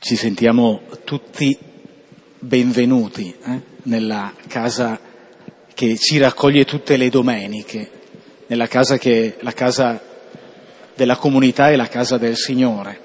ci sentiamo tutti benvenuti nella casa che ci raccoglie tutte le domeniche, nella casa che è la casa della comunità e la casa del Signore.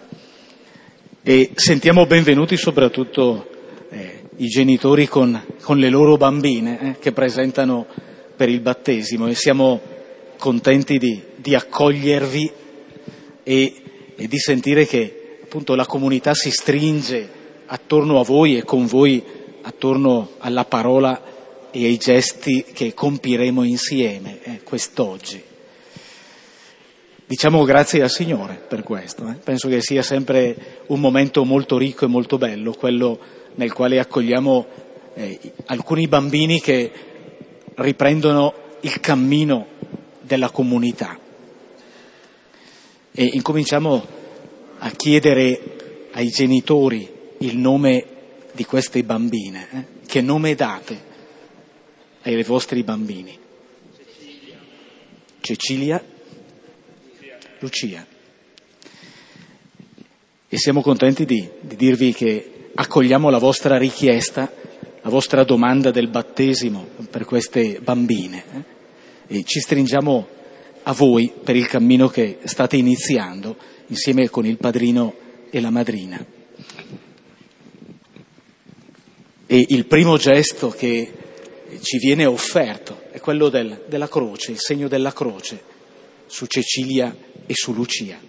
E sentiamo benvenuti soprattutto i genitori con le loro bambine che presentano per il battesimo, e siamo contenti di accogliervi e di sentire che appunto la comunità si stringe attorno a voi e con voi attorno alla parola e ai gesti che compiremo insieme quest'oggi. Diciamo grazie al Signore per questo. Penso che sia sempre un momento molto ricco e molto bello, quello nel quale accogliamo alcuni bambini che riprendono il cammino della comunità. E incominciamo a chiedere ai genitori il nome di queste bambine. Che nome date ai vostri bambini? Cecilia, Lucia. E siamo contenti di dirvi che accogliamo la vostra richiesta, la vostra domanda del battesimo per queste bambine e ci stringiamo a voi per il cammino che state iniziando insieme con il padrino e la madrina. E il primo gesto che ci viene offerto è quello della croce, il segno della croce su Cecilia e su Lucia.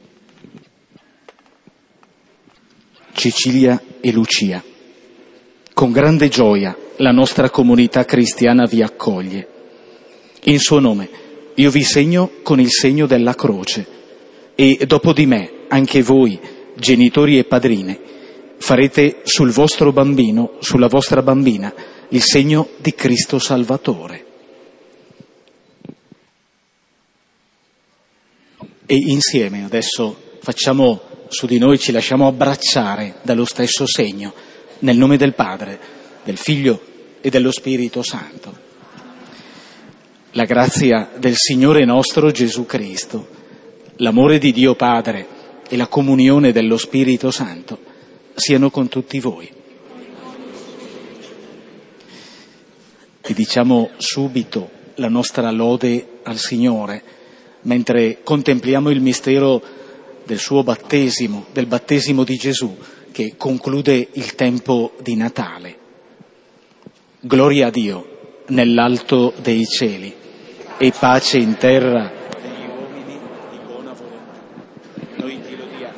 Cecilia e Lucia, con grande gioia la nostra comunità cristiana vi accoglie. In suo nome io vi segno con il segno della croce e dopo di me anche voi, genitori e padrine, farete sul vostro bambino, sulla vostra bambina, il segno di Cristo Salvatore. E insieme adesso facciamo su di noi, ci lasciamo abbracciare dallo stesso segno, nel nome del Padre, del Figlio e dello Spirito Santo. La grazia del Signore nostro Gesù Cristo, l'amore di Dio Padre e la comunione dello Spirito Santo siano con tutti voi. E diciamo subito la nostra lode al Signore mentre contempliamo il mistero del suo battesimo, del battesimo di Gesù, che conclude il tempo di Natale. Gloria a Dio nell'alto dei cieli e pace in terra agli uomini di buona volontà. Noi ti lodiamo.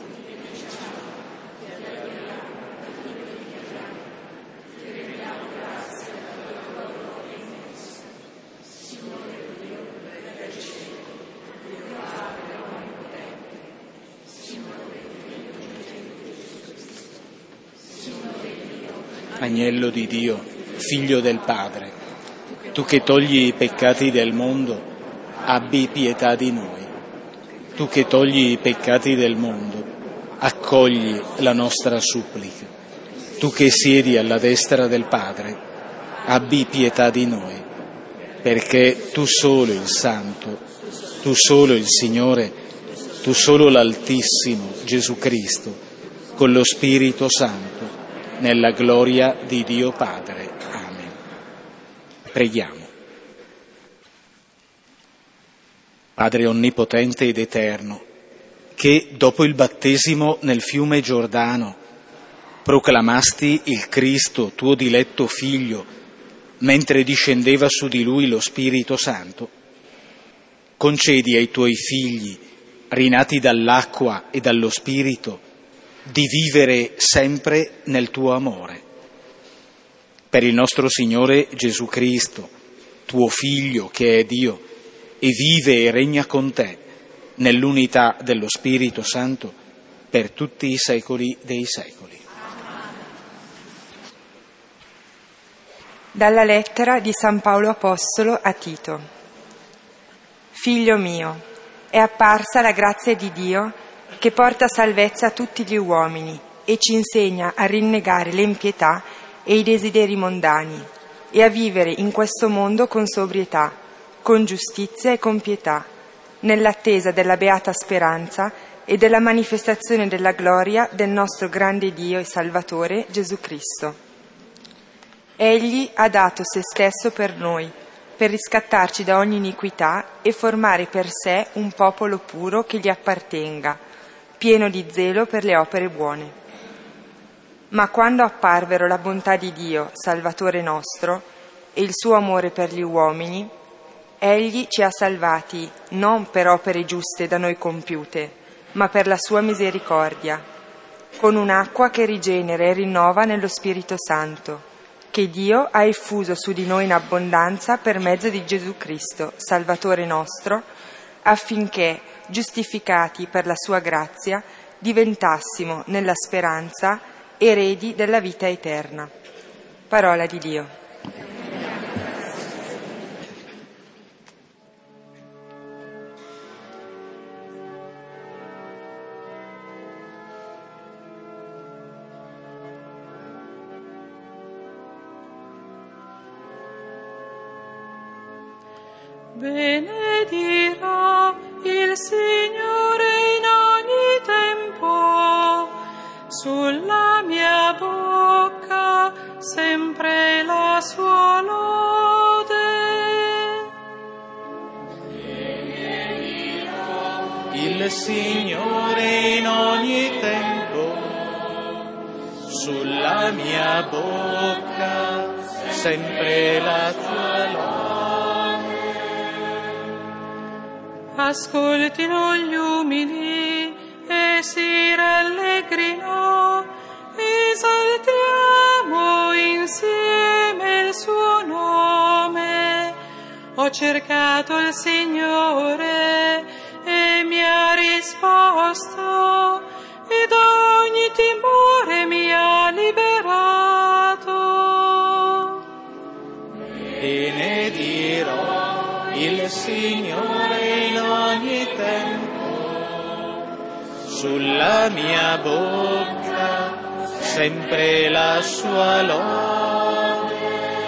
Agnello di Dio, Figlio del Padre, tu che togli i peccati del mondo, abbi pietà di noi. Tu che togli i peccati del mondo, accogli la nostra supplica. Tu che siedi alla destra del Padre, abbi pietà di noi, perché tu solo il Santo, tu solo il Signore, tu solo l'Altissimo Gesù Cristo, con lo Spirito Santo, nella gloria di Dio Padre. Amen. Preghiamo. Padre onnipotente ed eterno, che dopo il battesimo nel fiume Giordano proclamasti il Cristo, tuo diletto Figlio, mentre discendeva su di lui lo Spirito Santo, concedi ai tuoi figli, rinati dall'acqua e dallo Spirito, di vivere sempre nel tuo amore. Per il nostro Signore Gesù Cristo, tuo Figlio che è Dio e vive e regna con te nell'unità dello Spirito Santo per tutti i secoli dei secoli. Dalla lettera di San Paolo Apostolo a Tito. Figlio mio, è apparsa la grazia di Dio che porta salvezza a tutti gli uomini e ci insegna a rinnegare l'impietà e i desideri mondani e a vivere in questo mondo con sobrietà, con giustizia e con pietà, nell'attesa della beata speranza e della manifestazione della gloria del nostro grande Dio e Salvatore Gesù Cristo. Egli ha dato se stesso per noi, per riscattarci da ogni iniquità e formare per sé un popolo puro che gli appartenga, pieno di zelo per le opere buone. Ma quando apparvero la bontà di Dio, Salvatore nostro, e il suo amore per gli uomini, Egli ci ha salvati non per opere giuste da noi compiute, ma per la sua misericordia, con un'acqua che rigenera e rinnova nello Spirito Santo, che Dio ha effuso su di noi in abbondanza per mezzo di Gesù Cristo, Salvatore nostro, affinché, giustificati per la sua grazia, diventassimo nella speranza eredi della vita eterna. Parola di Dio. Benedirò il Signore in ogni tempo, sulla mia bocca sempre la sua lode. Benedirò il Signore in ogni tempo, sulla mia bocca sempre la sua lode. Ascoltino gli umili e si rallegrino, esaltiamo insieme il suo nome. Ho cercato il Signore e mi ha risposto, e da ogni timore mi ha liberato. Benedirò il Signore in ogni tempo, sulla mia bocca sempre la sua lode.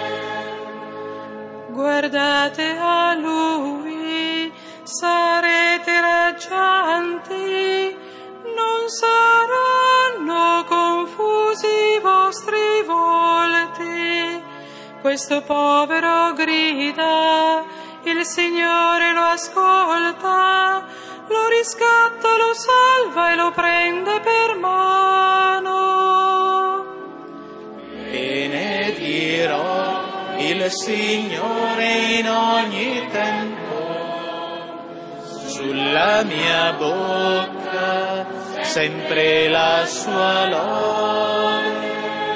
Guardate a Lui, sarete raggianti, non saranno confusi i vostri volti. Questo povero grida, il Signore lo ascolta, lo riscatta, lo salva e lo prende per mano. Benedirò il Signore in ogni tempo, sulla mia bocca sempre la sua lode.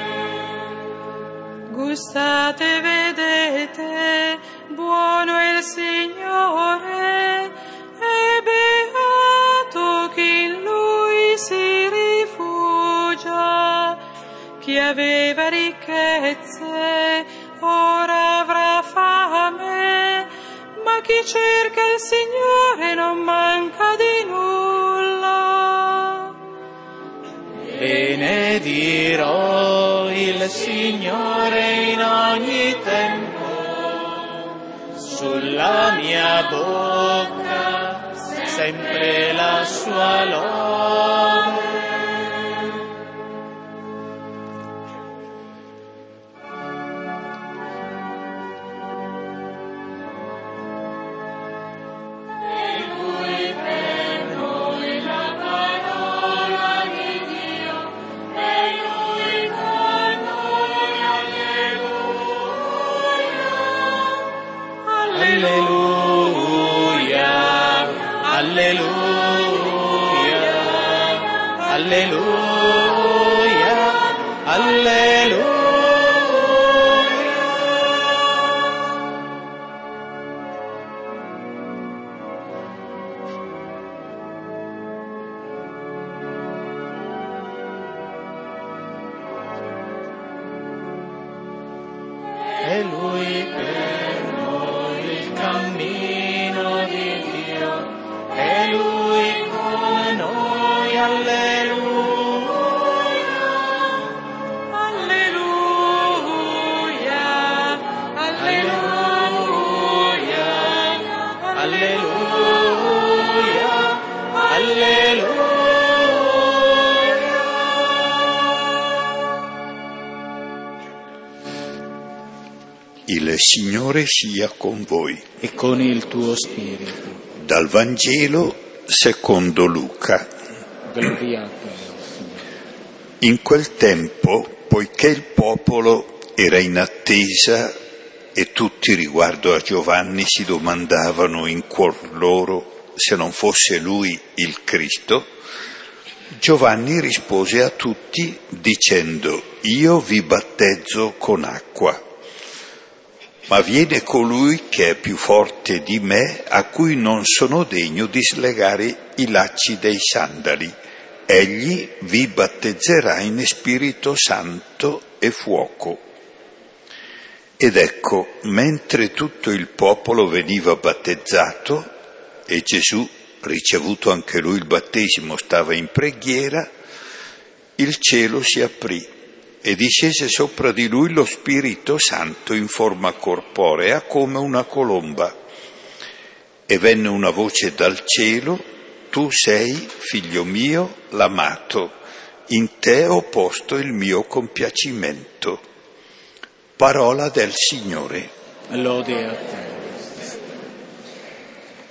Gustate, vedete, buono è il Signore, e beato chi in Lui si rifugia. Chi aveva ricchezze ora avrà fame, ma chi cerca il Signore non manca di nulla. Benedirò il Signore in ogni tempo, sulla mia bocca sempre la sua lode. Alleluia, alleluia. È Lui per noi il cammino di Dio, è Lui con noi, alleluia. Alleluia, alleluia, alleluia. Il Signore sia con voi. E con il tuo spirito. Dal Vangelo secondo Luca. Gloria a te. In quel tempo, poiché il popolo era in attesa e tutti riguardo a Giovanni si domandavano in cuor loro se non fosse lui il Cristo, Giovanni rispose a tutti dicendo: io vi battezzo con acqua, ma viene colui che è più forte di me, a cui non sono degno di slegare i lacci dei sandali. Egli vi battezzerà in Spirito Santo e fuoco. Ed ecco, mentre tutto il popolo veniva battezzato e Gesù, ricevuto anche lui il battesimo, stava in preghiera, il cielo si aprì e discese sopra di lui lo Spirito Santo in forma corporea come una colomba. E venne una voce dal cielo: tu sei, figlio mio, l'amato, in te ho posto il mio compiacimento. Parola del Signore. Lode a te.